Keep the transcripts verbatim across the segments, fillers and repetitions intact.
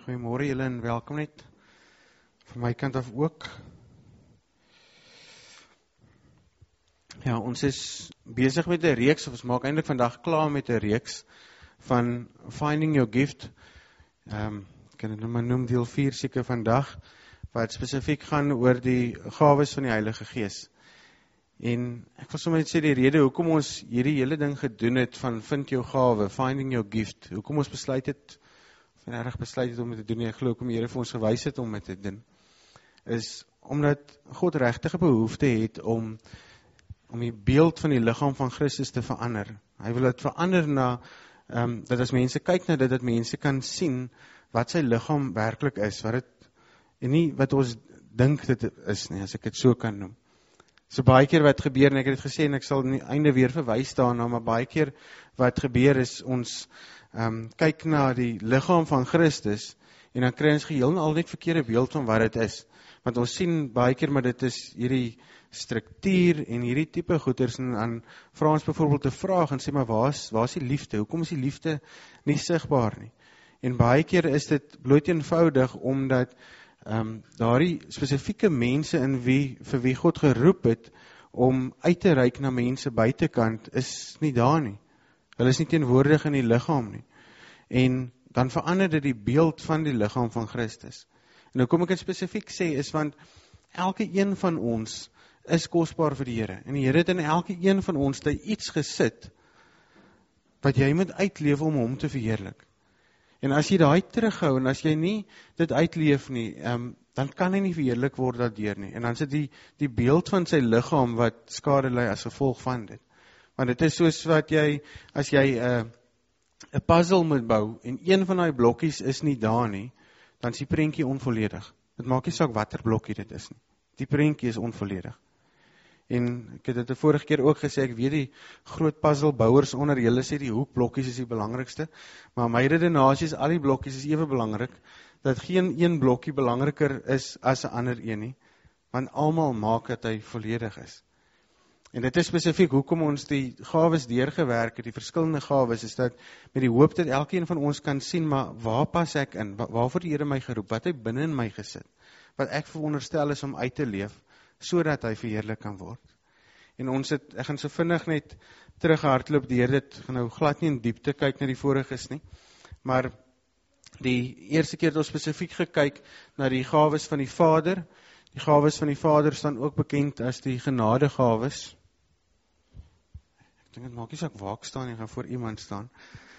Goeiemôre julle en welkom net van my kant af ook. Ja, ons is besig met 'n reeks, of ons maak eintlik vandag klaar met 'n reeks van Finding Your Gift. Um, ek kan dit nou maar noem deel vier seker vandag, wat spesifiek gaan oor die gawes van die Heilige Gees. En ek wil sommer net sê die rede hoekom ons hierdie hele ding gedoen het van vind jou gawe, Finding Your Gift, hoekom ons besluit het en erg besluit het om dit te doen, en ek glo ook om die Here vir ons gewys het om dit te doen, is omdat God regtig 'n behoefte het om om die beeld van die liggaam van Christus te verander. Hy wil dit verander na, um, dat as mense kyk na dit, dat mense kan sien wat sy liggaam werklik is, wat het, en nie wat ons dink dit is nie, as ek dit so kan noem. So baie keer wat gebeur, en ek het het gesê, en ek sal in die einde weer verwys daarna, maar baie keer wat gebeur is, ons um, kyk na die liggaam van Christus, en dan kry ons geheel en al net verkeerde beeld van wat dit is. Want ons sien baie keer, maar dit is hierdie struktuur en hierdie tipe goeders, en dan vra ons byvoorbeeld 'n vraag, en sê, maar waar is, waar is die liefde? Hoekom is die liefde nie sigbaar nie? En baie keer is dit bloot eenvoudig, omdat Um, daardie spesifieke mense in wie, vir wie God geroep het, om uit te reik na mense buitekant, is nie daar nie. Hulle is nie teenwoordig in die liggaam nie. En dan verander dit die beeld van die liggaam van Christus. En nou kom ek het spesifiek sê, is want elke een van ons is kosbaar vir die Here. En die Here het in elke een van ons daar iets gesit, wat jy moet uitleef om hom te verheerlik. En as jy daai terughou, en as jy nie dit uitleef nie, um, dan kan hy nie verheerlik word daardeur nie. En dan sit die, die beeld van sy liggaam wat skade ly as gevolg van dit. Want dit is soos wat jy, as jy 'n uh, puzzle moet bou, en een van die blokkies is nie daar nie, dan is die prentjie onvolledig. Dit maak nie saak watter blokkie dit is nie. Die prentjie is onvolledig. En ek het dit die vorige keer ook gesê, ek weet die groot puzzlebouers onder julle sê die hoekblokkies is die belangrikste, maar my redenasie is al die blokkies is ewe belangrik, dat geen een blokkie belangriker is as 'n ander een nie, want almal maak dat hy volledig is. En dit is spesifiek hoekom ons die gawes deurgewerk het, die verskillende gawes, is dat met die hoop dat elkeen van ons kan sien, maar waar pas ek in, waarvoor die Here my geroep, wat hy binne in my gesit, wat ek veronderstel is om uit te leef, sodat hy verheerlik kan word. En ons het, ek gaan so vinnig net terughardloop deur dit, gaan nou glad nie in diepte kyk na die voriges nie, maar die eerste keer het ons spesifiek gekyk na die gawes van die Vader. Die gawes van die Vader staan ook bekend as die genadegawes. Ek dink dit maak nie saak waar ek staan, jy gaan voor iemand staan.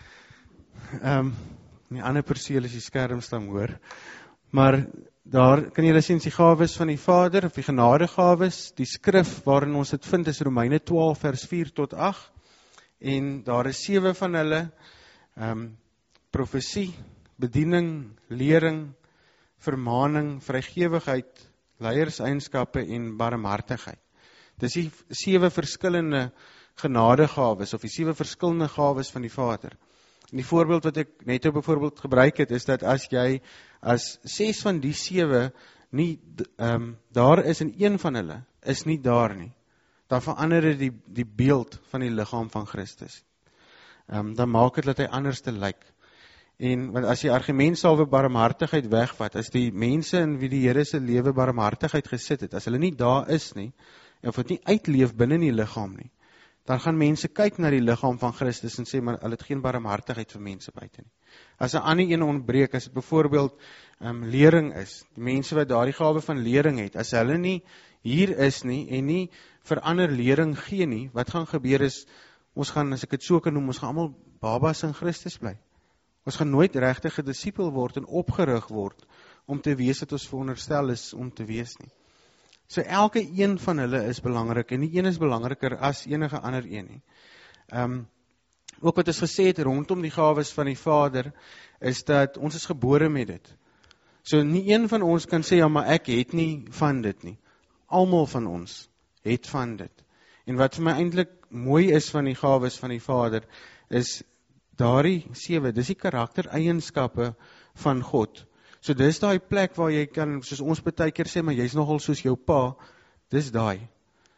Um, die ander perseel is die skerm staan hoor, maar daar kan julle sien die gawes van die Vader, of die genadegawes, die skrif waarin ons dit vind is Romeine twaalf vers vier tot agt, en daar is sewe van hulle, um, profesie, bediening, lering, vermaning, vrygewigheid, leierseienskappe en barmhartigheid. Dis die sewe verskillende genadegawes, of die sewe verskillende gawes van die Vader. En die voorbeeld wat ek net op byvoorbeeld gebruik het, is dat as jy, as ses van die sewe nie um, daar is, en een van hulle is nie daar nie, dan verander dit die, die beeld van die liggaam van Christus. Um, dan maak het dat hy anders te lyk. En want as jy argumentsalwe barmhartigheid wegvat, as die mense in wie die Here se lewe barmhartigheid gesit het, as hulle nie daar is nie, of het nie uitleef binne die liggaam nie, dan gaan mense kyk na die liggaam van Christus en sê, maar hulle het geen barmhartigheid vir mense buite nie. As 'n ander een ontbreek, as dit byvoorbeeld um, lering is, die mense wat daardie gawe van lering het, as hulle nie hier is nie, en nie vir ander lering gee nie, wat gaan gebeur is, ons gaan, as ek het so kan noem, ons gaan almal babas in Christus bly. Ons gaan nooit regtig 'n disipel word en opgerig word, om te wees wat ons veronderstel is om te wees nie. So elke een van hulle is belangrik, en die een is belangriker as enige ander een nie. Um, ook wat ons gesê het rondom die gawes van die Vader, is dat ons is gebore met dit. So nie een van ons kan sê, ja maar ek het nie van dit nie. Almal van ons het van dit. En wat vir my eintlik mooi is van die gawes van die Vader, is daardie sewe, dis die karaktereienskappe van God. So dis daai plek waar jy kan, soos ons baie keer sê, maar jy's nogal soos jou pa, dis daai.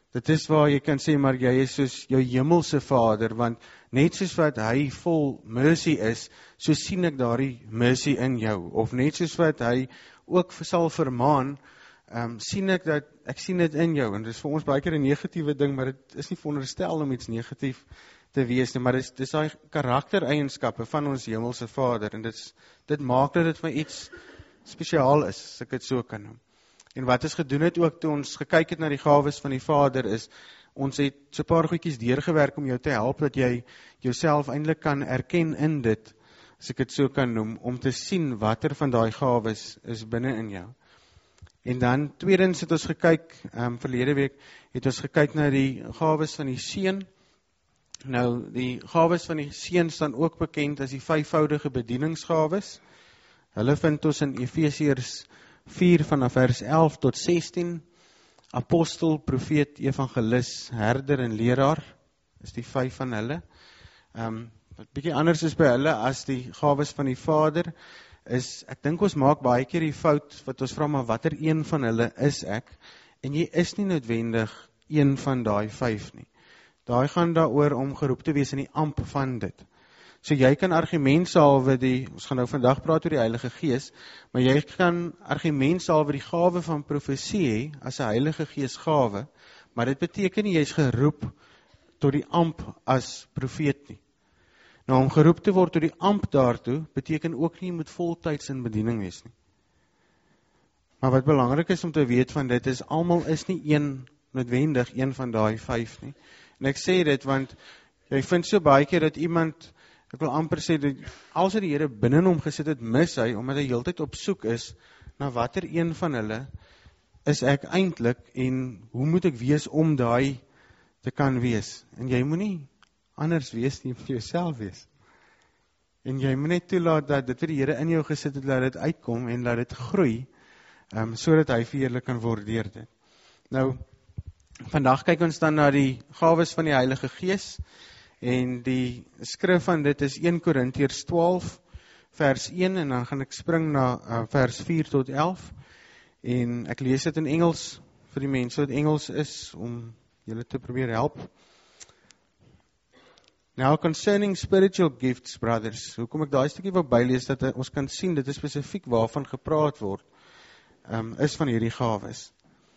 Dit is waar jy kan sê, maar jy is soos jou hemelse Vader, want net soos wat hy vol mercy is, so sien ek daardie mercy in jou, of net soos wat hy ook sal vermaan, um, sien ek dat, ek sien dit in jou, en dit is vir ons baie keer 'n negatiewe ding, maar dit is nie veronderstel om iets negatief te wees nie, maar dit is, dit is daai karaktereienskappe van ons hemelse Vader, en dit, is, dit maak dat dit vir iets spesiaal is, as ek dit so kan noem. En wat ons gedoen het ook, toe ons gekyk het na die gawes van die Vader, is, ons het so 'n paar goedjies deurgewerk om jou te help, dat jy jouself eintlik kan erken in dit, as ek dit so kan noem, om te sien watter van daai gawes is binne in jou. En dan, tweedens het ons gekyk, um, verlede week, het ons gekyk na die gawes van die Seun. Nou, die gawes van die Seun staan ook bekend as die vyfvoudige bedieningsgawes. Hulle vind ons in Efesiërs vier vanaf vers elf tot sestien, apostel, profeet, evangelis, herder en leraar, is die vyf van hulle. Um, wat bietjie anders is by hulle as die gawes van die Vader, is, ek dink ons maak baie keer die fout, wat ons vra, maar watter een van hulle is ek, en jy is nie noodwendig een van daai vyf nie. Daai gaan daaroor om geroep te wees in die amp van dit. So jy kan argumentsalwe die, ons gaan nou vandag praat oor die Heilige Gees, maar jy kan argumentsalwe die gawe van profesie hê, as 'n Heilige Gees gawe, maar dit beteken nie jy is geroep tot die amp as profeet nie. Nou om geroep te word tot die amp daartoe, beteken ook nie jy moet voltyds in bediening wees nie. Maar wat belangrik is om te weet van dit is, almal is nie een, noodwendig een van daai vyf nie. En ek sê dit, want jy vind so baie keer dat iemand, ek wil amper sê, dat als hy die Here binne hom gesit het, mis hy, omdat hy heeltyd op soek is, na watter een van hulle is ek eintlik, en hoe moet ek wees om daai te kan wees. En jy moet nie anders wees nie, vir jouself wees. En jy moet net toelaat dat dit wat die Here in jou gesit het, laat dit uitkom, en laat dit groei, um, so dat hy verheerlik kan word deur dit. Nou, vandag kyk ons dan na die gawes van die Heilige Gees, en die skrif van dit is een Korintiërs twaalf, vers een, en dan gaan ek spring na uh, vers vier tot elf, en ek lees dit in Engels, vir die mense wat Engels is, om julle te probeer help. Now, concerning spiritual gifts, brothers, hoekom ek daai stukkie wil bylees, dat ons kan sien, dit is spesifiek waarvan gepraat word, um, is van hierdie gawes.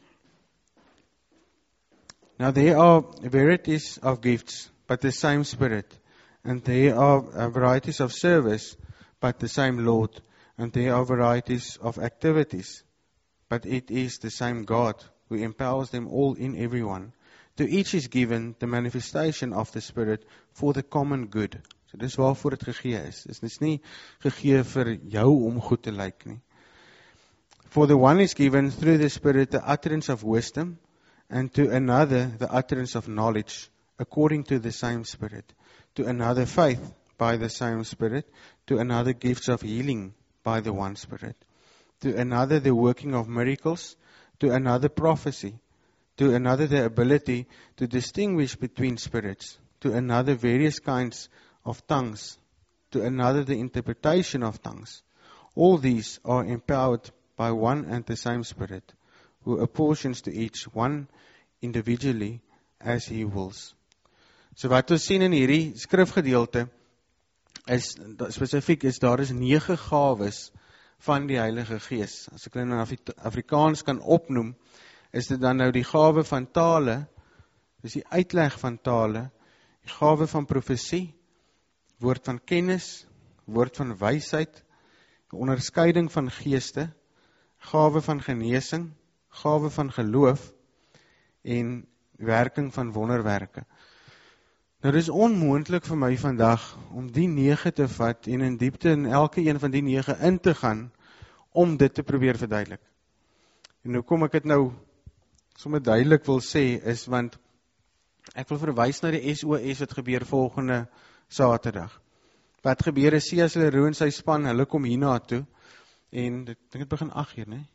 Now, there are varieties of gifts, but the same Spirit, and there are uh, varieties of service, but the same Lord, and there are varieties of activities, but it is the same God who empowers them all in everyone. To each is given the manifestation of the Spirit for the common good. So dis waarvoor dit gegee is. Dit is nie gegee vir jou om goed te lyk nie. For the one is given through the Spirit the utterance of wisdom, and to another the utterance of knowledge, according to the same Spirit. To another faith by the same Spirit. To another gifts of healing by the one Spirit. To another the working of miracles. To another prophecy. To another the ability to distinguish between spirits. To another various kinds of tongues. To another the interpretation of tongues. All these are empowered by one and the same Spirit, who apportions to each one individually as he wills. So wat ons sien in hierdie skrifgedeelte is spesifiek is daar is nege gawes van die Heilige Gees. As ek dit in Afrikaans kan opnoem, is dit dan nou die gawe van tale, dis die uitleg van tale, die gawe van profesie, woord van kennis, woord van wysheid, die onderskeiding van geeste, gawe van genesing, gawe van geloof en werking van wonderwerke. Nou, dit is onmoontlik vir my vandag om die nege te vat en in diepte in elke een van die nege in te gaan om dit te probeer verduidelik. En nou kom ek het nou sommer duidelik wil sê is want ek wil verwys na die S O S wat gebeur volgende Saterdag. Wat gebeur is, C S Leroux en sy span, hulle kom hierna toe en ek dink dit begin agt uur, nee?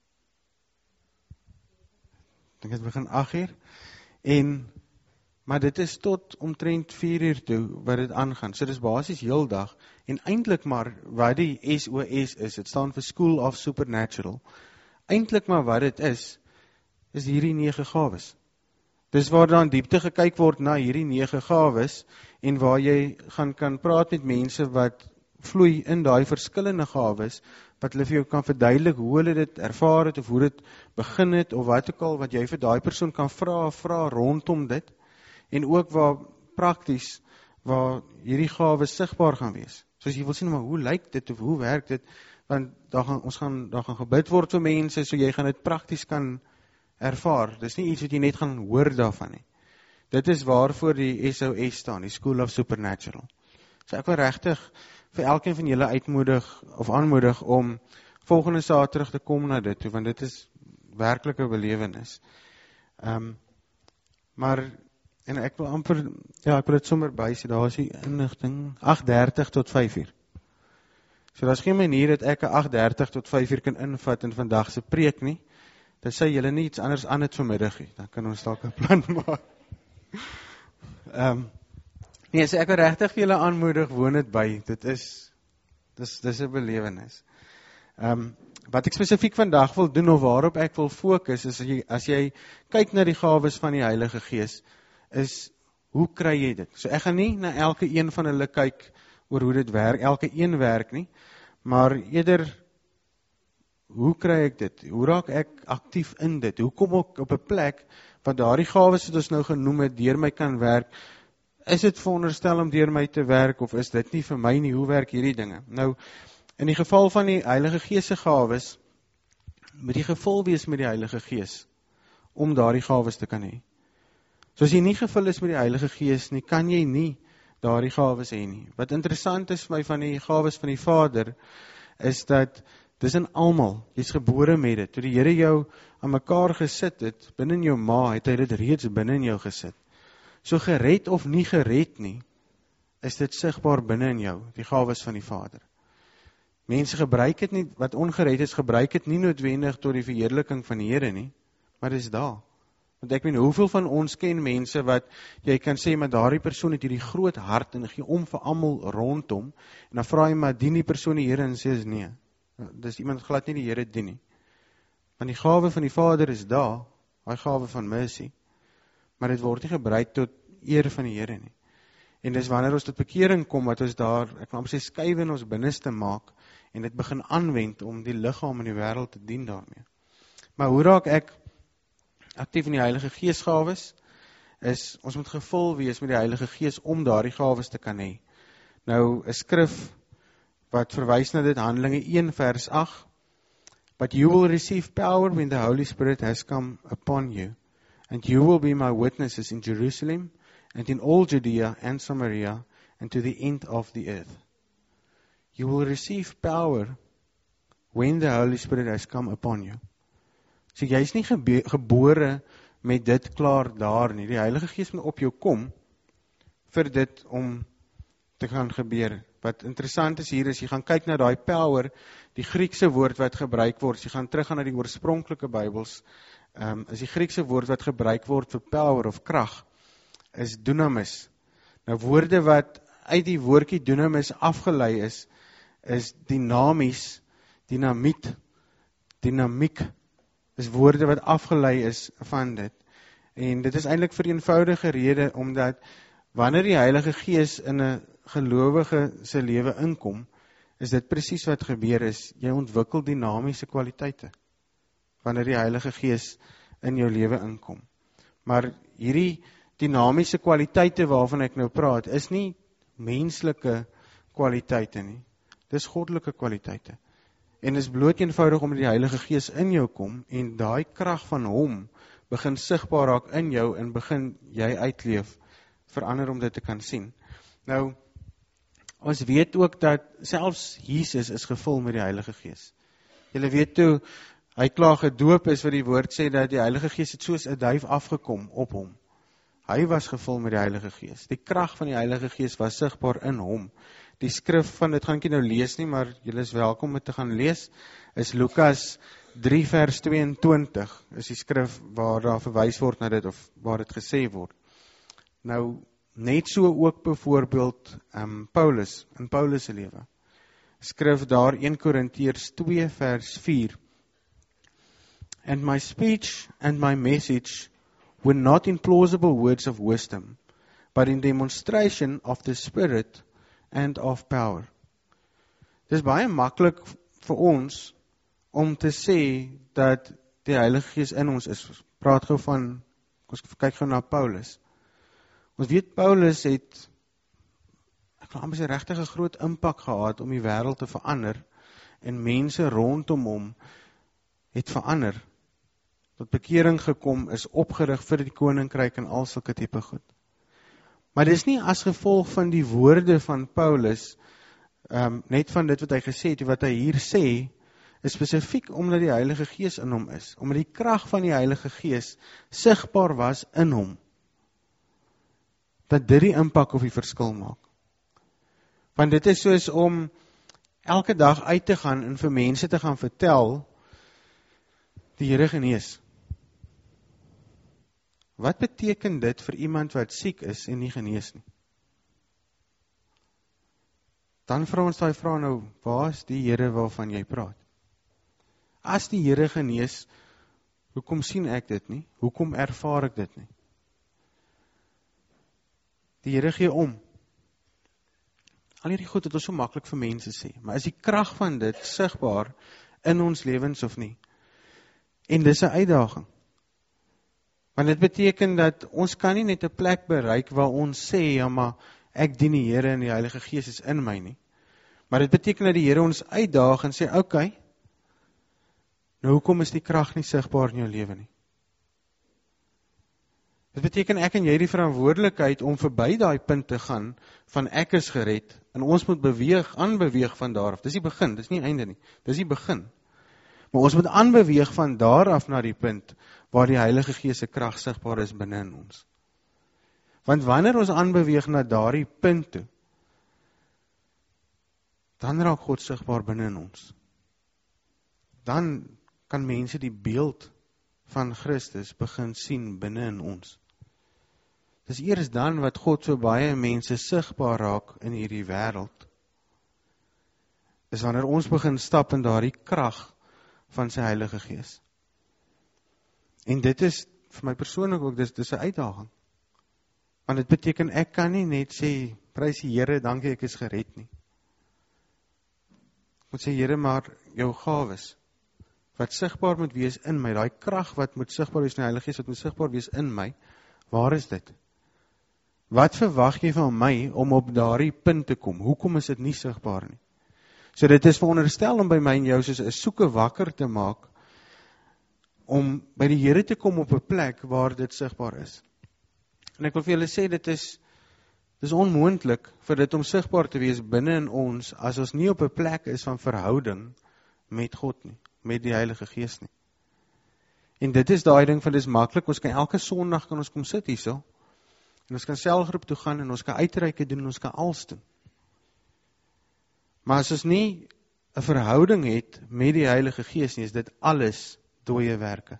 Ek dink dit begin agt uur en maar dit is tot omtrent vier uur toe wat dit aangaan. So dit is basies heel dag en eintlik maar wat die S O S is, dit staan vir School of Supernatural. Eintlik maar wat dit is is hierdie nege gawes. Dis waar daar in diepte gekyk word na hierdie nege gawes en waar jy gaan kan praat met mense wat vloei in daai verskillende gawes, wat hulle vir jou kan verduidelik hoe hulle dit ervaar het of hoe dit begin het of wat ook al wat jy vir daai persoon kan vra, vra rondom dit en ook waar prakties waar hierdie gawes sigbaar gaan wees. Soos jy wil sien, maar hoe lyk dit of hoe werk dit? Want daar gaan, ons gaan, daar gaan gebid word vir mense, so jy gaan dit prakties kan ervaar. Dis nie iets wat jy net gaan hoor daarvan nie. Dit is waarvoor die S O S staan, die School of Supernatural. So ek wil regtig vir elkeen van julle uitmoedig of aanmoedig om volgende Saterdag te kom na dit toe, want dit is werklike belewenis. Um, maar, en ek wil amper, ja, ek wil dit sommer bysê, daar is die inligting, agt dertig tot vyf uur. So daar is geen manier dat ek agt dertig tot vyf uur kan invat in vandag se preek nie. Dit sê julle nie iets anders aan het vanmiddag nie, dan kan ons dalk 'n plan maak. Um, nee, so ek wil regtig vir julle aanmoedig, woon dit by. Dit is, dis, dis 'n belewenis. Um, wat ek spesifiek vandag wil doen, of waarop ek wil fokus, is as jy, as jy kyk na die gawes van die Heilige Gees, is, hoe kry jy dit? So ek gaan nie na elke een van hulle kyk, oor hoe dit werk, elke een werk nie, maar eerder, hoe kry ek dit? Hoe raak ek aktief in dit? Hoe kom ek op 'n plek, wat daardie gawes wat ons nou genoem het, deur my kan werk? Is dit veronderstel om deur my te werk, of is dit nie vir my nie? Hoe werk hierdie dinge? Nou, in die geval van die Heilige Gees se gawes, moet die gevul wees met die Heilige Gees, om daardie gawes te kan hê. So as jy nie gevul is met die Heilige Gees nie, kan jy nie daardie gawes hê nie. Wat interessant is vir my van die gawes van die Vader, is dat dis in almal, jy's gebore met dit. Toe die Here jou aan mekaar gesit het, binne in jou ma, het hy dit reeds binne in jou gesit. So gered of nie gered nie, is dit sigbaar binne in jou, die gawes van die Vader. Mense gebruik dit nie, wat ongered is, gebruik dit nie noodwendig tot die verheerliking van die Here nie, maar dit is daar. Want ek weet, hoeveel van ons ken mense wat, jy kan sê, maar daardie persoon het hierdie groot hart, en gee om vir almal rondom, en dan vra jy, maar dien die persoon die Here, en sê is nee. Dis iemand glad nie die Here dien nie. Want die gawe van die Vader is daar, die gawe van mercy, maar dit word nie gebruik tot eer van die Here nie. En dis wanneer ons tot bekering kom, wat ons daar, ek wil amper sê, skuif in ons binneste maak, en dit begin aanwend om die liggaam in die wêreld te dien daarmee. Maar hoe raak ek aktief in die Heilige Gees gawes? Is, ons moet gevul wees met die Heilige Gees om daardie gawes te kan hê. Nou, 'n skrif wat verwys na dit, Handelinge een vers agt, but you will receive power when the Holy Spirit has come upon you, and you will be my witnesses in Jerusalem, and in all Judea and Samaria, and to the end of the earth. You will receive power when the Holy Spirit has come upon you. So jy is nie gebe- gebore met dit klaar daar nie. Die Heilige Gees moet op jou kom vir dit om te gaan gebeur. Wat interessant is hier is, jy gaan kyk na daai power, die Griekse woord wat gebruik word, jy gaan terug gaan na die oorspronklike Bybels, um, is die Griekse woord wat gebruik word vir power of krag, is dunamis. Nou woorde wat uit die woordjie dunamis afgelei is, is dynamies, dynamiet, dynamiek, is woorde wat afgelei is van dit. En dit is eintlik vir 'n eenvoudige rede, omdat wanneer die Heilige Gees in 'n gelowige se lewe inkom, is dit presies wat gebeur is, jy ontwikkel dinamiese kwaliteite, wanneer die Heilige Gees in jou lewe inkom. Maar hierdie dinamiese kwaliteite waarvan ek nou praat, is nie menslike kwaliteite nie, dis goddelike kwaliteite. En is bloot eenvoudig omdat die Heilige Gees in jou kom, en daai krag van hom begin sigbaar raak in jou, en begin jy uitleef, verander om dit te kan sien. Nou, ons weet ook dat selfs Jesus is gevul met die Heilige Gees. Julle weet toe, hy klaar gedoop is, wat die woord sê, dat die Heilige Gees het soos 'n duif afgekom op hom. Hy was gevul met die Heilige Gees. Die krag van die Heilige Gees was sigbaar in hom. Die skrif van, dit gaan ek nie nou lees nie, maar julle is welkom om dit te gaan lees, is Lukas drie vers tweeëntwintig, is die skrif waar daar verwys word na dit, of waar dit gesê word. Nou, net so ook byvoorbeeld um, Paulus, in Paulus se lewe, skryf daar een Korintiërs twee vers vier, and my speech and my message were not in plausible words of wisdom, but in demonstration of the Spirit and of power. Dis baie maklik vir ons om te sê dat die Heilige Gees in ons is. Praat gou van, ons kyk gou na Paulus. Ons weet Paulus het, ek glo amper 'n regtig groot impak gehad om die wêreld te verander, en mense rondom hom het verander, tot bekering gekom, is opgerig vir die koninkryk en al sulke tipe goed. Maar dis nie as gevolg van die woorde van Paulus, um, net van dit wat hy gesê het, wat hy hier sê, is spesifiek omdat die Heilige Gees in hom is, omdat die krag van die Heilige Gees sigbaar was in hom, dat dit die impak of die verskil maak. Want dit is soos om elke dag uit te gaan en vir mense te gaan vertel, die Here genees. Wat beteken dit vir iemand wat siek is en nie genees nie? Dan vra ons daai vraag nou, waar is die Here waarvan jy praat? As die Here genees, hoekom sien ek dit nie? Hoekom ervaar ek dit nie? Die Here gee om. Al hierdie goed het ons so maklik vir mense sê, maar is die krag van dit sigbaar in ons lewens of nie? En dis 'n uitdaging. Want dit beteken dat ons kan nie net 'n plek bereik waar ons sê, ja maar ek dien die Here en die Heilige Gees is in my nie. Maar dit beteken dat die Here ons uitdaag en sê, oké, okay, nou hoekom is die krag nie sigbaar in jou lewe nie? Dit beteken ek en jy die verantwoordelikheid om verby daai punt te gaan van ek is gered en ons moet beweeg, aanbeweeg van daar af. Dis die begin, dis nie einde nie. Dis die begin. Maar ons moet aanbeweeg van daar af na die punt waar die Heilige Gees se krag sigbaar is binne in ons. Want wanneer ons aanbeweeg na daardie punt toe, dan raak God sigbaar binne in ons. Dan kan mense die beeld van Christus begin sien binne in ons. Dis eers dan wat God so baie mense sigbaar raak in hierdie wêreld. Dis wanneer ons begin stap in daardie krag van sy Heilige Gees. En dit is vir my persoonlik ook, dis, dis 'n uitdaging. Want dit beteken ek kan nie net sê, prys die Here, dankie ek is gered nie. Ek moet sê, Here, maar jou gawes, wat sigbaar moet wees in my, daai krag wat moet sigbaar wees in die Heilige Gees, wat moet sigbaar wees in my, waar is dit? Wat verwag jy van my om op daardie punt te kom? Hoekom is dit nie sigbaar nie? So dit is veronderstel om by my en jou soos 'n soeke wakker te maak, om by die Here te kom op 'n plek waar dit sigbaar is. En ek wil vir julle sê, dit is, dit is onmoontlik vir dit om sigbaar te wees binne in ons, as ons nie op 'n plek is van verhouding met God nie, met die Heilige Gees nie. En dit is daai ding van, dit is maklik, ons kan elke Sondag kan ons kom sit hierso, en ons kan selgroep toe gaan, en ons kan uitreike doen, en ons kan alles doen. Maar as ons nie 'n verhouding het met die Heilige Gees nie, is dit alles dooie werke.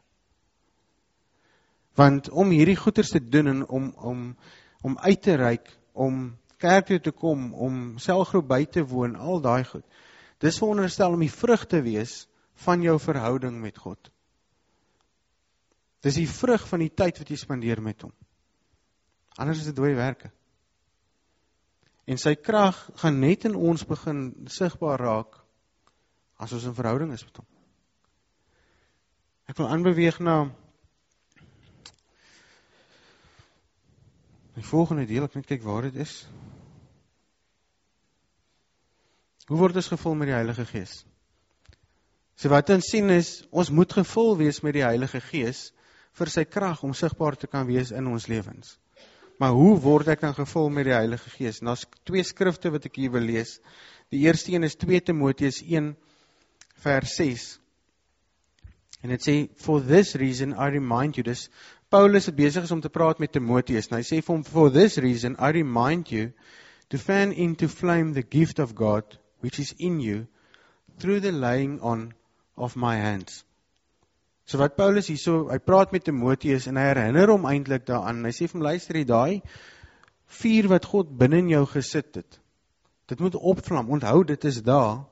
Want om hierdie goeders te doen, en om, om, om uit te reik, om kerk toe te kom, om selgroep by te woon, al daai goed, dis veronderstel om die vrug te wees van jou verhouding met God. Dis die vrug van die tyd wat jy spandeer met hom. Anders is dit dooie werke. En sy krag gaan net in ons begin sigbaar raak, as ons in verhouding is met hom. Ek wil aanbeweeg na die volgende deel, ek net kyk waar dit is. Hoe word ons gevul met die Heilige Gees? So wat ons sien is, ons moet gevul wees met die Heilige Gees vir sy krag om sigbaar te kan wees in ons lewens. Maar hoe word ek dan gevul met die Heilige Gees? En daar's twee skrifte wat ek hier wil lees. Die eerste een is twee Timoteus een vers ses. En dit sê, for this reason I remind you, dis Paulus het besig is om te praat met Timoteus, en hy sê vir hom, for this reason I remind you to fan into flame the gift of God, which is in you, through the laying on of my hands. So wat Paulus hier so, hy praat met Timoteus, en hy herinner hom eintlik daaraan, hy sê vir hom, luister jy, daai vuur wat God binne in jou gesit het, dit moet opvlam, onthou dit is daar,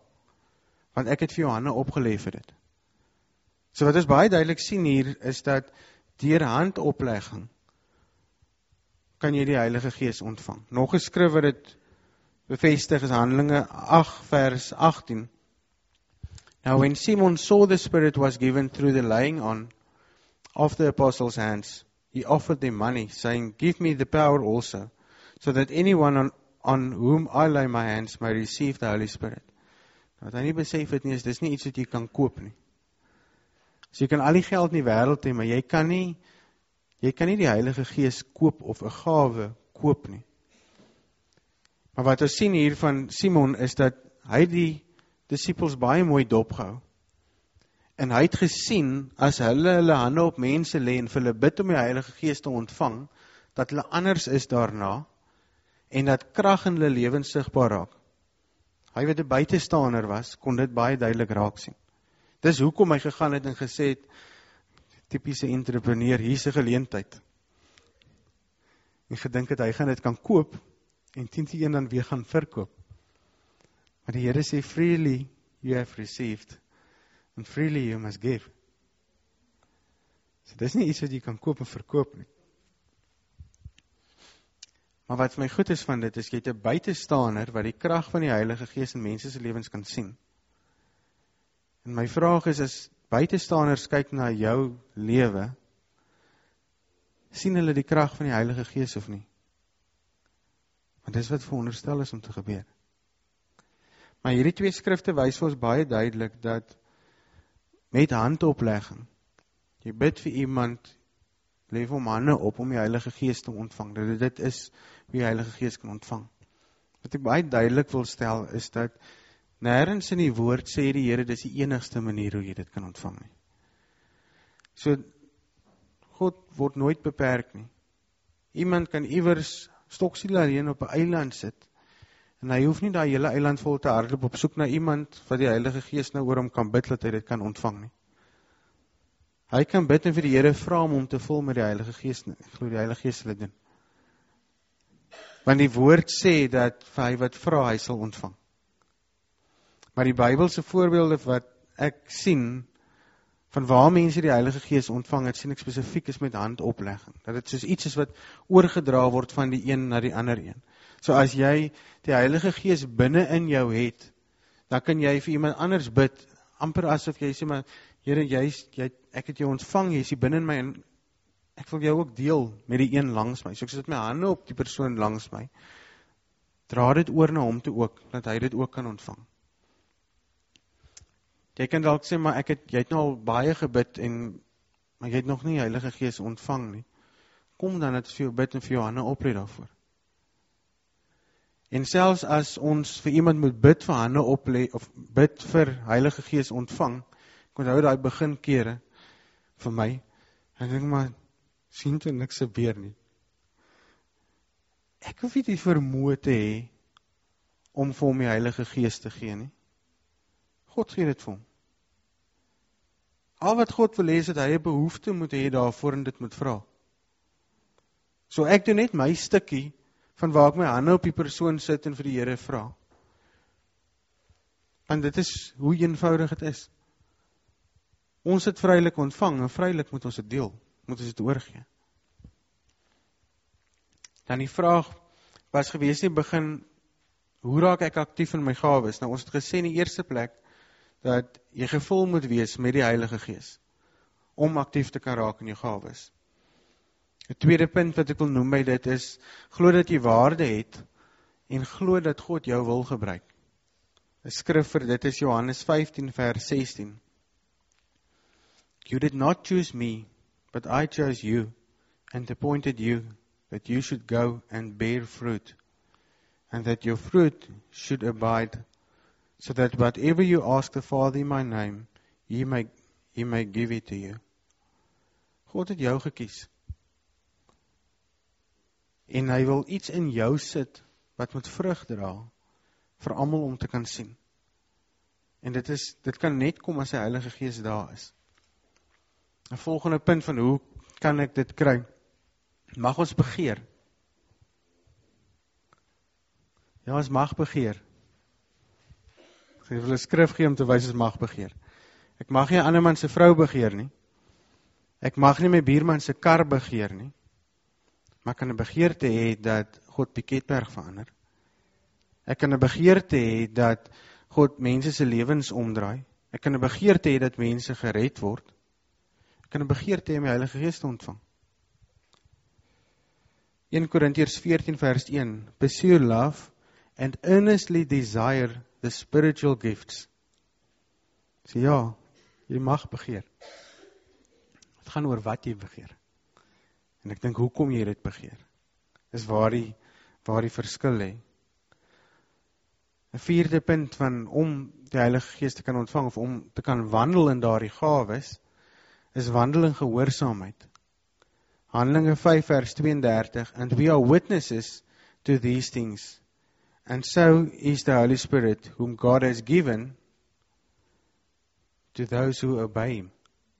want ek het vir jou hande opgelê vir dit. So wat ons baie duidelik sien hier, is dat deur handoplegging kan jy die Heilige Gees ontvang. Nog 'n skrif wat dit bevestig is Handelinge agt vers agttien. Now when Simon saw the Spirit was given through the laying on of the apostles' hands, he offered them money, saying, Give me the power also, so that anyone on, on whom I lay my hands may receive the Holy Spirit. Wat hy nie besef het nie, is dis nie iets wat jy kan koop nie. So jy kan al die geld in die wêreld hê, maar jy kan nie jy kan nie die Heilige Gees koop of 'n gawe koop nie. Maar wat ons sien hier van Simon is dat hy die disippels baie mooi dopgehou. En hy het gesien, as hulle hulle hande op mense lê en vir hulle bid om die Heilige Gees te ontvang, dat hulle anders is daarna, en dat krag in hulle lewens sigbaar raak. Hy wat 'n buitestander was, kon dit baie duidelik raak sien. Dis hoekom hy gegaan het en gesê het, tipiese entrepreneur, hier's 'n geleentheid. En gedink het, hy gaan dit kan koop, en tien te een dan weer gaan verkoop. Maar die Here sê, freely you have received, and freely you must give. So dis nie iets wat jy kan koop en verkoop nie. Maar wat vir my goed is van dit, is jy het 'n buitestander, wat die krag van die Heilige Gees in mense se lewens kan sien. En my vraag is, as buitestanders kyk na jou lewe, sien hulle die krag van die Heilige Gees of nie? Want dis wat veronderstel is om te gebeur. Maar hierdie twee skrifte wys vir ons baie duidelik dat met handoplegging, jy bid vir iemand, lê hom hande op om die Heilige Gees te ontvang, dat dit is wie die Heilige Gees kan ontvang. Wat ek baie duidelik wil stel, is dat nêrens in die woord sê die Here, dis die enigste manier hoe jy dit kan ontvang nie. So, God word nooit beperk nie. Iemand kan iewers stoksiel alleen op 'n eiland sit, en hy hoef nie daai hele eiland vol te hardloop op soek na iemand wat die Heilige Gees nou oor hom kan bid, dat hy dit kan ontvang nie. Hy kan bid en vir die Here vra om hom te vul met die Heilige Gees. Ek glo die Heilige Gees sal dit doen. Want die woord sê dat vir hy wat vra, hy sal ontvang. Maar die Bybelse voorbeelde wat ek sien, van waar mense die Heilige Gees ontvang het, sien ek spesifiek is met handoplegging. Dat dit soos iets is wat oorgedra word van die een na die ander een. So as jy die Heilige Gees binne in jou het, dan kan jy vir iemand anders bid, amper asof jy sê, maar Here, jy, jy, ek het jou ontvang, jy is hier binne in my, en ek wil jou ook deel met die een langs my. So ek sit my hande op die persoon langs my, dra dit oor na hom toe ook, dat hy dit ook kan ontvang. Jy kan dalk sê, maar ek het, jy het nou al baie gebid, en, maar jy het nog nie die Heilige Gees ontvang nie. Kom dan net vir jou bid en vir jou hande oplê daarvoor. En selfs as ons vir iemand moet bid vir hande oplê, of bid vir Heilige Gees ontvang, ek onthou daai beginkere vir my, en ek dink maar, sien toe niks gebeur nie. Ek hoef nie die vermoë te hê, om vir hom die Heilige Gees te gee nie. God gee dit vir hom. Al wat God wil hê is dat hy 'n behoefte moet hê daarvoor en dit moet vra. So ek doen net my stukkie, van waar ek my hande op die persoon sit en vir die Here vra. Want dit is hoe eenvoudig dit is. Ons het vrylik ontvang, en vrylik moet ons dit deel, moet ons dit oorgee. Dan die vraag was gewees in die begin, hoe raak ek aktief in my gawes? Nou ons het gesê in die eerste plek, dat jy gevul moet wees met die Heilige Gees, om aktief te kan raak in jou gawes. Die tweede punt wat ek wil noem by dit is, glo dat jy waarde het, en glo dat God jou wil gebruik. Die skrif vir dit is Johannes vyftien vers sestien. You did not choose me, but I chose you, and appointed you, that you should go and bear fruit, and that your fruit should abide, so that whatever you ask the Father in my name, he may, he may give it to you. God het jou gekies. En hy wil iets in jou sit, wat moet vrug dra, vir almal om te kan sien. En dit is, dit kan net kom as die Heilige Gees daar is. 'n Volgende punt van hoe kan ek dit kry? Mag ons begeer? Ja, ons mag begeer. Ek wil 'n skrif gee om te wys ons mag begeer. Ek mag nie 'n ander man se vrou begeer nie. Ek mag nie my buurman se kar begeer nie, maar ek kan 'n begeerte hê dat God Piketberg verander. Ek kan 'n begeerte hê dat God mense se lewens omdraai. Ek kan 'n begeerte hê dat mense gered word. Ek kan 'n begeerte hê om die Heilige Gees te ontvang. Eerste Korintiërs veertien vers een, pursue love and earnestly desire the spiritual gifts. So ja, jy mag begeer. Het gaan oor wat jy begeer. En ek dink, hoekom jy dit begeer? Dis waar die, waar die verskil lê. 'n Vierde punt van om die Heilige Gees te kan ontvang, of om te kan wandel in daardie gawes, is wandel in gehoorsaamheid. Handelinge vyf vers twee en dertig, and we are witnesses to these things, and so is the Holy Spirit, whom God has given to those who obey him.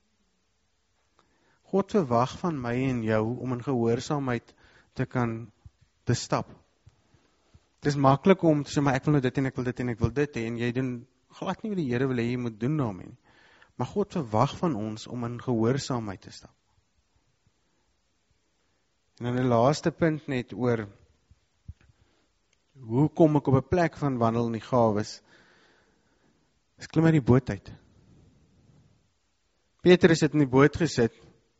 God verwag van my en jou om in gehoorsaamheid te kan te stap. Het is maklik om te sê, maar ek wil nou dit en ek wil dit en ek wil dit hê, en jy doen glad nie wat die Here wil hê jy moet doen daarmee nie. Maar God verwag van ons om in gehoorsaamheid te stap. En dan 'n laaste punt net oor hoe kom ek op 'n plek van wandel in die gawes? Ek klim uit die boot uit. Petrus het in die boot gesit,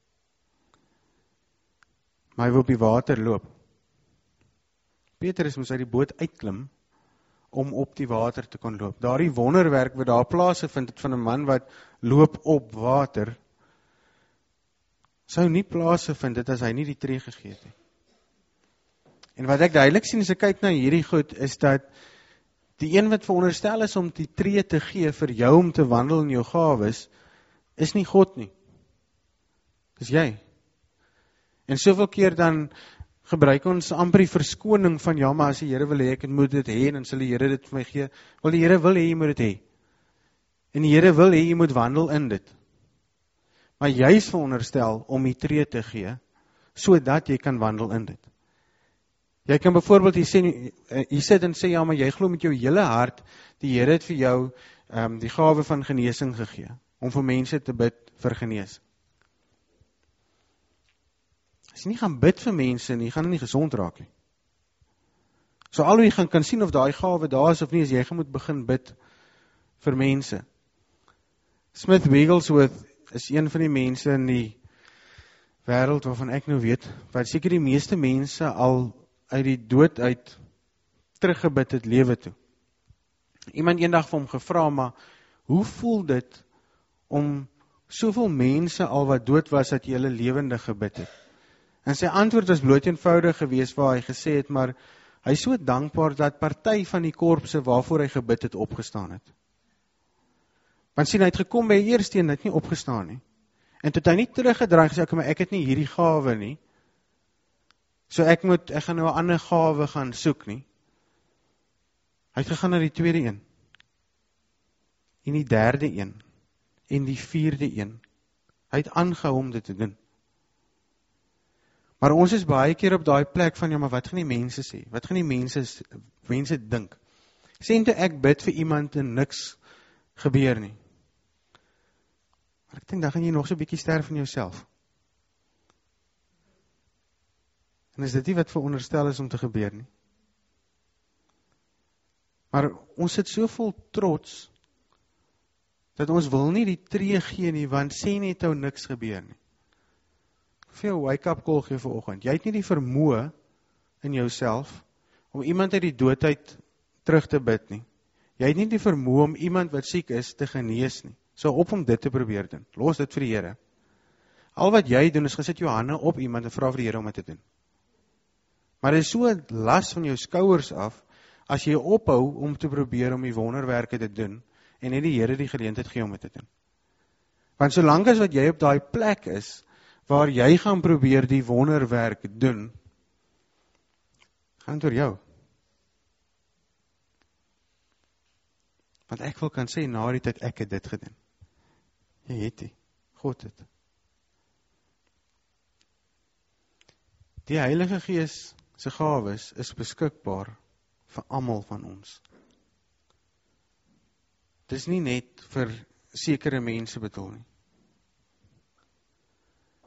maar hy wil op die water loop. Petrus moes uit die boot uitklim om op die water te kon loop. Daardie wonderwerk wat daar plaasgevind het van 'n man wat loop op water, sou nie plaasgevind het as hy nie die tree gegee het. En wat ek duidelik sien as ek kyk na hierdie goed, is dat die een wat veronderstel is om die tree te gee vir jou om te wandel in jou gawes, is nie God nie. Dis jy. En soveel keer dan gebruik ons amper die verskoning van, ja, maar as die Here wil hê, ek moet dit hê, en dan sal die Here dit vir my gee. Wel, die Here wil hê, jy moet dit hê. En die Here wil hê, jy moet wandel in dit. Maar jy is veronderstel om die tree te gee, sodat jy kan wandel in dit. Jy kan byvoorbeeld hier sê, hier sit en sê, ja, maar jy glo met jou hele hart, die Here het vir jou um, die gawe van genesing gegee, om vir mense te bid vir genesing. As jy nie gaan bid vir mense nie, gaan hulle nie gesond raak nie. So al hoe jy gaan kan sien of daai gawe daar is of nie, as jy gaan moet begin bid vir mense. Smith Wigglesworth is een van die mense in die wêreld waarvan ek nou weet, wat seker die meeste mense al uit die dood uit teruggebid het lewe toe. Iemand eendag vir hom gevra, maar hoe voel dit om soveel mense al wat dood was, dat jy hulle lewende gebid het? En sy antwoord was bloot eenvoudig geweest, waar hy gesê het, maar hy is so dankbaar dat party van die korpse waarvoor hy gebid het, opgestaan het. Want sien, hy het gekom by die eerste een, hy het nie opgestaan nie. En toe het hy nie teruggedraai gesê, ek, maar ek het nie hierdie gawe nie, so ek moet, ek gaan nou 'n ander gawe gaan soek nie. Hy het gegaan na die tweede een, en die derde een, en die vierde een. Hy het aangehou om dit te doen. Maar ons is baie keer op daai plek van, ja, maar wat gaan die mense sê? Wat gaan die mense, mense dink? Sê toe ek bid vir iemand en niks gebeur nie. Maar ek dink, dan gaan jy nog so 'n bietjie sterf in jouself. En is dit nie wat veronderstel is om te gebeur nie? Maar ons sit so vol trots, dat ons wil nie die tree gee nie, want sê net ou niks gebeur nie. Vir jou wake-up call gee vanoggend. Jy het nie die vermoë in jouself om iemand uit die dood uit terug te bid nie. Jy het nie die vermoë om iemand wat siek is te genees nie. So op om dit te probeer doen. Los dit vir die Here. Al wat jy doen is gesit jou hande op iemand en vra vir die Here om dit te doen. Maar dit is so 'n las van jou skouers af, as jy ophou om te probeer om die wonderwerke te doen, en net die Here die geleentheid gee om dit te doen. Want solank as wat jy op daai plek is, waar jy gaan probeer die wonderwerk doen, gaan het oor jou. Want ek wil kan sê, na die tyd ek het dit gedoen. Jy het die, God het. Die Heilige Gees se gawes is beskikbaar vir almal van ons. Dit is nie net vir sekere mense bedoel nie.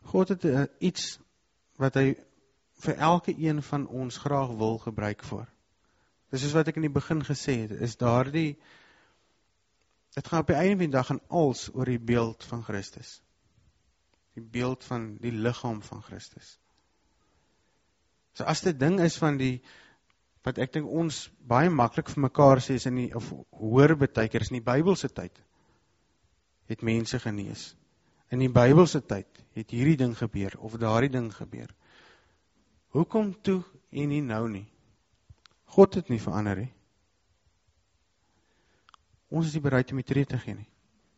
God het uh, iets wat hy vir elke een van ons graag wil gebruik voor. Dis soos wat ek in die begin gesê het, is daardie, dit gaan op die einde van die dag gaan als oor die beeld van Christus. Die beeld van die liggaam van Christus. So as dit ding is van die, wat ek dink ons baie maklik vir mekaar sê, is in die, of hoor baie keer, is in die Bybelse tyd, het mense genees. In die Bybelse tyd het hierdie ding gebeur, of daardie ding gebeur. Hoekom toe en nie nou nie? God het nie verander nie. Ons is nie bereid om die tree te gee nie.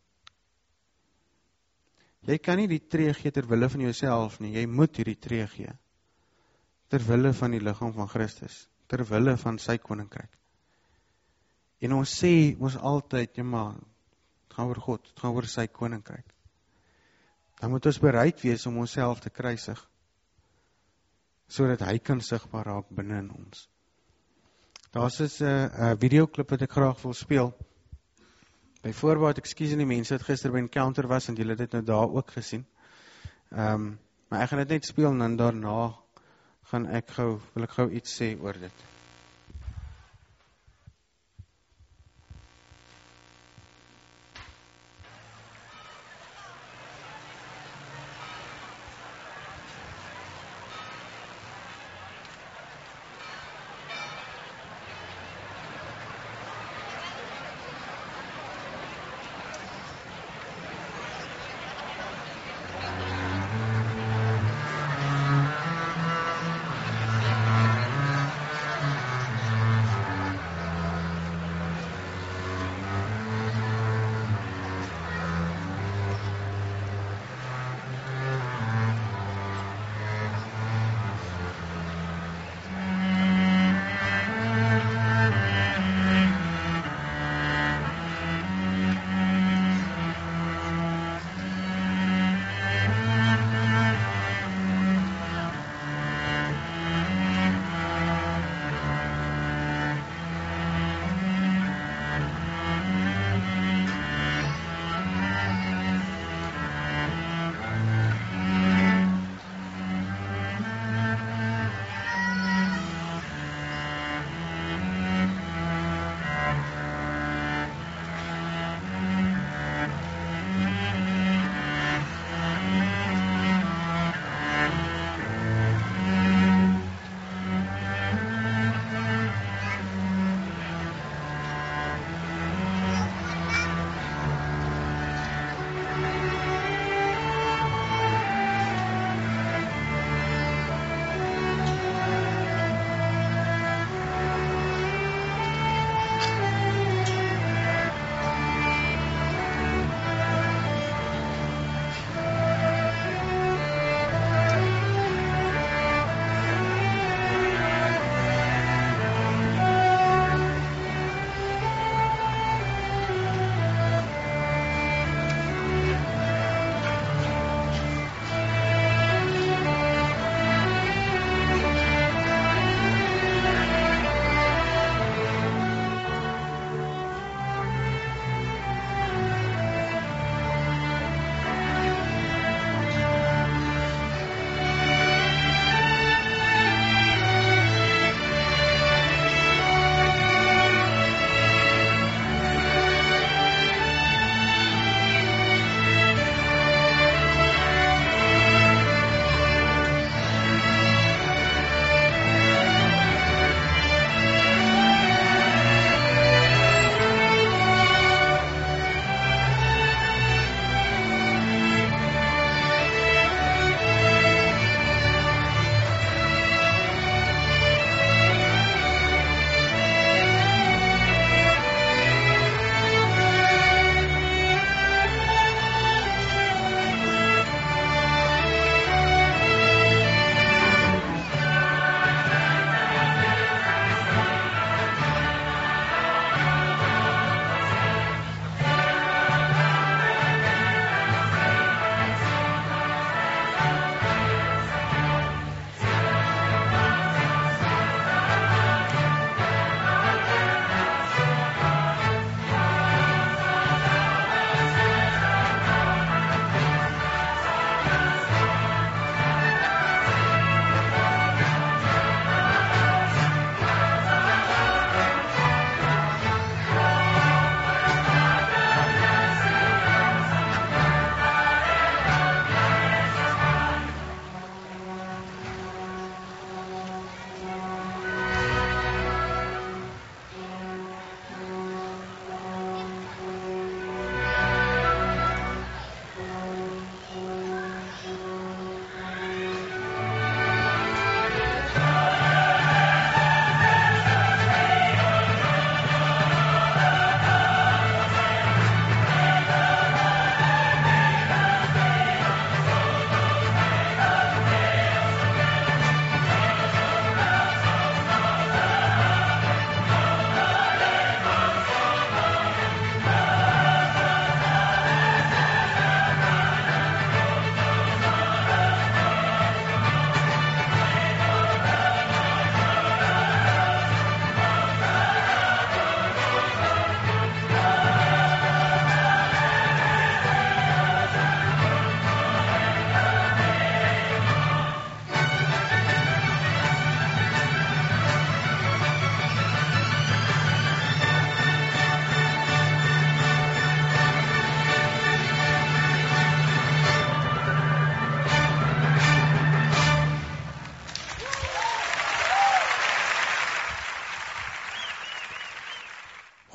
Jy kan nie die tree gee ter wille van jouself nie, jy moet hierdie tree gee. Ter wille van die liggaam van Christus, ter wille van sy koninkryk. En ons sê ons altyd, ja maar, het gaan oor God, het gaan oor sy koninkryk. Dan moet ons bereid wees om onsself te kruisig, sodat hy kan sigbaar raak binne in ons. Daar is 'n videoklip wat ek graag wil speel. Byvoorbeeld, ekskuus aan die mense wat gister by Encounter was, en julle het dit nou daar ook gesien. Um, maar ek gaan dit net speel, en dan daarna gaan ek gou, wil ek gou iets sê oor dit.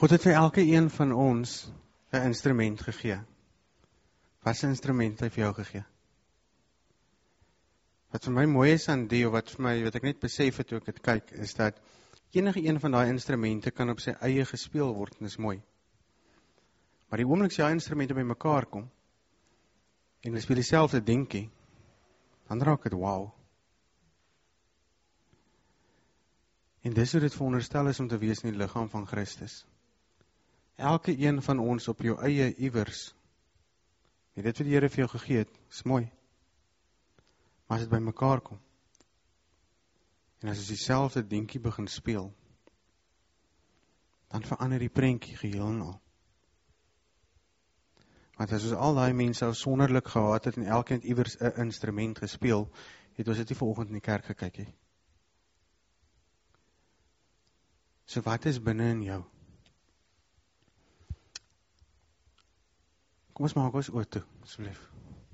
God het vir elke een van ons 'n instrument gegee. Wat 'n instrument het hy vir jou gegee? Wat vir my mooi is aan die, of wat vir my, wat ek net besef het toe ek dit kyk, is dat enige een van daai instrumente kan op sy eie gespeel word, en dis mooi. Maar die oomblik as jy instrumente by mekaar kom, en hulle speel dieselfde dingetjie, dan raak dit wow. En dis hoe dit veronderstel is om te wees in die liggaam van Christus. Elke een van ons op jou eie iewers, en dit wat die Here vir jou gegee het, is mooi. Maar as dit by mekaar kom, en as ons dieselfde dingetjie begin speel, dan verander die prentjie geheel en al. Want as ons al die mense afsonderlik gehad het, en elkeen het iewers 'n instrument gespeel, het ons dit nie vanoggend in die kerk gekyk nie. So wat is binne in jou? Kom ons maak ons oë toe, asseblief.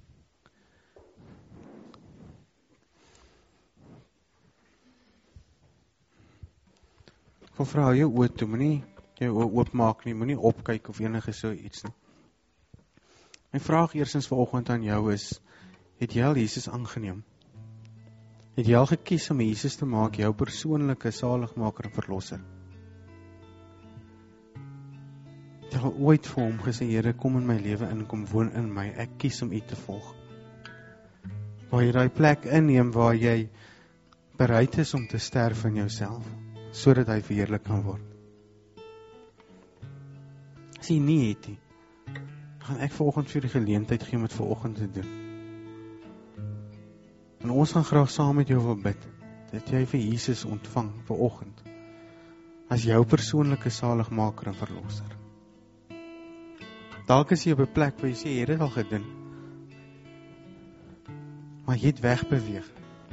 Ek wil vra, hou jou oë toe, moenie jou oë oopmaak nie, moenie opkyk of enige so iets nie. My vraag eerstens vanoggend aan jou is, het jy al Jesus aangeneem? Het jy al gekies om Jesus te maak jou persoonlike saligmaker en verlosser? Het jy al ooit vir hom gesê, Here, kom in my lewe in, kom woon in my, ek kies om U te volg? Waar jy daai plek inneem waar jy bereid is om te sterf in jouself, sodat hy verheerlik kan word. As jy nie het nie, gaan ek vanoggend vir die geleentheid gee om dit vanoggend te doen. En ons gaan graag saam met jou wil bid, dat jy vir Jesus ontvang vanoggend, as jou persoonlike saligmaker en verlosser. Dalk is jy op 'n plek waar jy sê, Here het al gedoen, maar jy het wegbeweeg.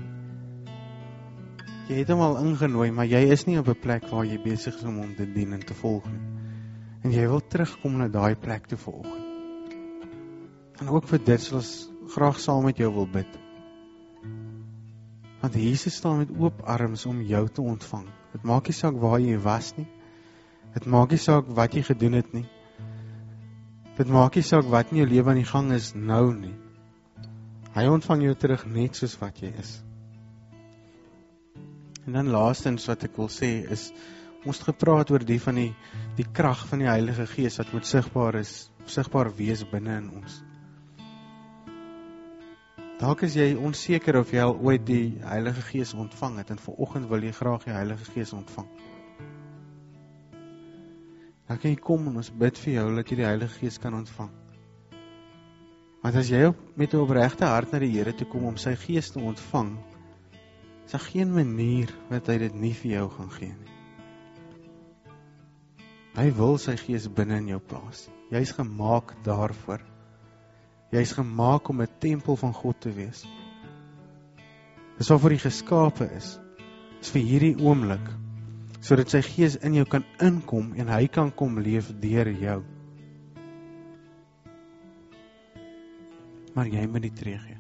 Jy het hom al ingenooi, maar jy is nie op 'n plek waar jy besig is om hom te dien en te volg nie. En jy wil terugkom na daai plek toe vanoggend. En ook vir dit sal ons graag saam met jou wil bid. Want Jesus staan met oop arms om jou te ontvang. Dit maak nie saak waar jy was nie. Dit maak nie saak wat jy gedoen het nie. Dit maak nie saak wat in jou lewe aan die gang is nou nie. Hy ontvang jou terug net soos wat jy is. En dan laastens wat ek wil sê is, ons het gepraat oor die van die, die krag van die Heilige Gees wat moet sigbaar is, sigbaar wees binne in ons. Dalk is jy onseker of jy al ooit die Heilige Gees ontvang het, en vanoggend wil jy graag die Heilige Gees ontvang. Dan kan jy kom en ons bid vir jou, dat jy die Heilige Gees kan ontvang. Want as jy op, met 'n opregte hart na die Here toe kom om sy Gees te ontvang, is daar geen manier wat hy dit nie vir jou gaan gee nie. Hy wil sy Gees binne in jou plaas. Jy is gemaak daarvoor. Jy is gemaak om 'n tempel van God te wees. Dis waarvoor jy geskape is. Dis vir hierdie oomblik, sodat sy Gees in jou kan inkom en hy kan kom leef deur jou. Maar jy moet nie tree gee.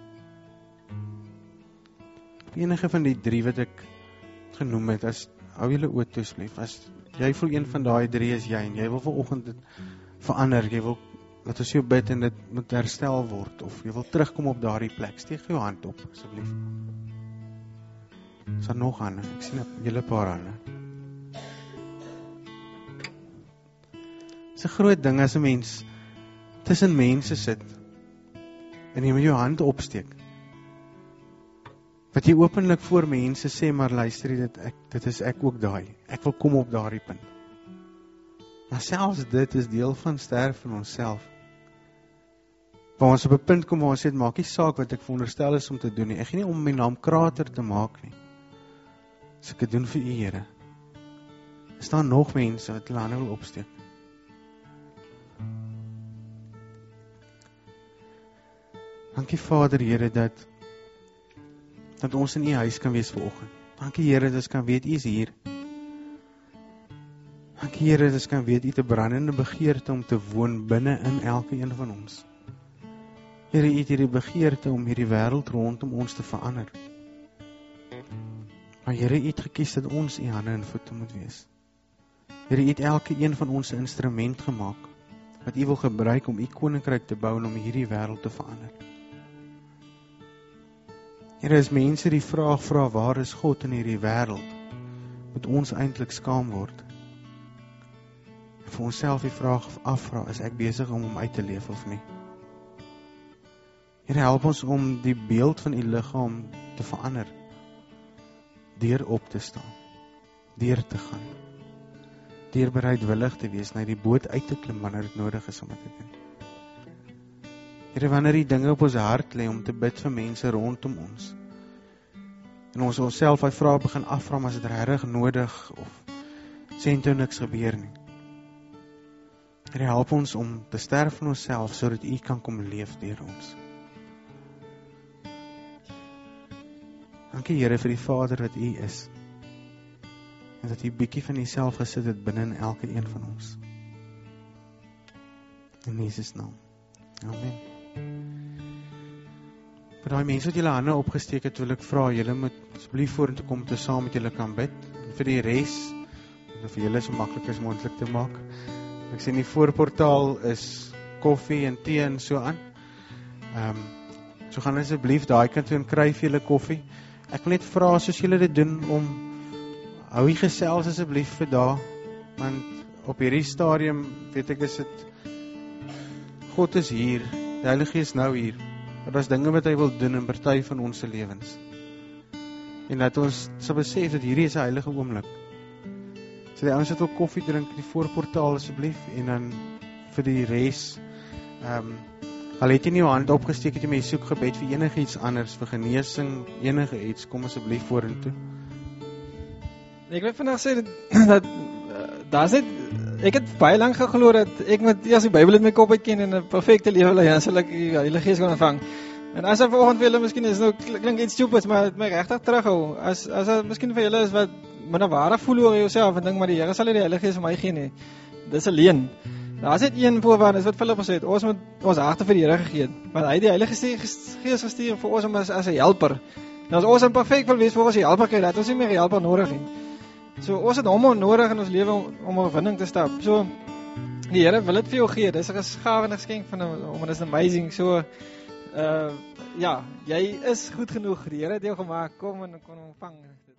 Enige van die drie wat ek genoem het, as hou julle oë toe asseblief, as jy voel een van daai drie is jy, en jy wil vanoggend dit verander, jy wil dat ons jou bid en dit moet herstel word, of jy wil terugkom op daardie plek, steek jou hand op, asseblief. Is daar nog hande? Ek sien julle paar hande. Dis 'n groot ding as 'n mens tussen mense sit, en jy met jou hand opsteek, wat jy openlik voor mense sê, maar luister dit, ek, dit is ek ook daai, ek wil kom op daardie punt. Maar selfs dit is deel van sterf in onsself. Waar ons op 'n punt kom waar ons sê, maak nie saak wat ek veronderstel is om te doen nie, ek gee nie om my naam krater te maak nie. As ek dit doen vir U, Here. Is daar nog mense wat hulle hande wil opsteek? Dankie Vader, Here, dat dat ons in U huis kan wees vanoggend. Dankie Here, dat ons kan weet U is hier. Dankie Here, dat ons kan weet U het 'n brandende begeerte om te woon binne in elke een van ons. Here, U het hierdie begeerte om hierdie wêreld rondom ons te verander. Maar Here, U het gekies dat ons U hande en voete moet wees. Here, U het elke een van ons 'n instrument gemaak, wat U wil gebruik om U koninkryk te bou en om hierdie wêreld te verander. Here, as mense die vraag vra, waar is God in hierdie wêreld, moet ons eintlik skaam word. Vir onsself die vraag afvra, is ek besig om hom uit te leef of nie? Here, help ons om die beeld van U liggaam te verander, deur op te staan, deur te gaan, deur bereidwillig te wees, na die boot uit te klim wanneer dit nodig is om dit te doen. Here, wanneer die dinge op ons hart lê om te bid vir mense rondom ons, en ons onsself die vraag begin afvra, maar is dit regtig nodig, of sien toe niks gebeur nie. Here, help ons om te sterf van onsself, sodat U kan kom leef deur ons. Dankie Here vir die Vader wat U is, en dat U bietjie van Uself gesit het binne in elke een van ons. In Jesus naam. Amen. Vir daai mense wat julle hande opgesteek het, wil ek vra, julle moet asseblief vorentoe kom te saam met julle kan bid. En vir die res, en vir julle so maklik as moontlik te maak. Ek sien die voorportaal is koffie en tee en so aan. Ehm um, so gaan asseblief daai kant toe en kry vir julle koffie. Ek wil net vra, soos julle dit doen, om hou die gesels asseblief vir daai, want op hierdie stadium, weet ek, is dit God is hier, die Heilige Gees nou hier. Dat is dinge wat hy wil doen in party van ons lewens. En dat ons sal besef dat hierdie is 'n heilige oomblik. So die ouens wat wil koffie drink in die voorportaal asseblief, en dan vir die res, ehm um, al het jy nie jou hand opgesteek, het jy my soek gebed vir enige iets anders, vir genesing, enige iets, kom asseblief vorentoe. Ek wil vandag sê, dat, dat daar is net, ek het baie lang geglo dat ek met eers die Bybel in my kop uitken en 'n perfekte lewe lei, dan sal ek die Heilige Gees kan ontvang. En as ek vanoggend vir julle, miskien is nou, klink iets stupid, maar het my regtig terughou, as, as het miskien vir julle is wat minderwaardig voel oor jouself, en dink, maar die Here sal nie die Heilige Gees vir my gee nie, dis 'n leuen. Daar is net een voorwaarde, wat Philip gesê het, ons moet ons harte vir die Here gegee het, want hy het die Heilige Gees gestuur vir ons om as, as 'n helper. En as ons in perfek wil wees, voor ons die helper kry, dat ons nie meer die helper nodig nie. So ons het hom nodig in ons lewe om, om 'n oorwinning te stap. So die Here wil dit vir jou gee. Dis 'n gawe en 'n geskenk van hom, en dit is amazing. So uh ja, jy is goed genoeg. Die Here het jou gemaak. Kom en kon ontvang.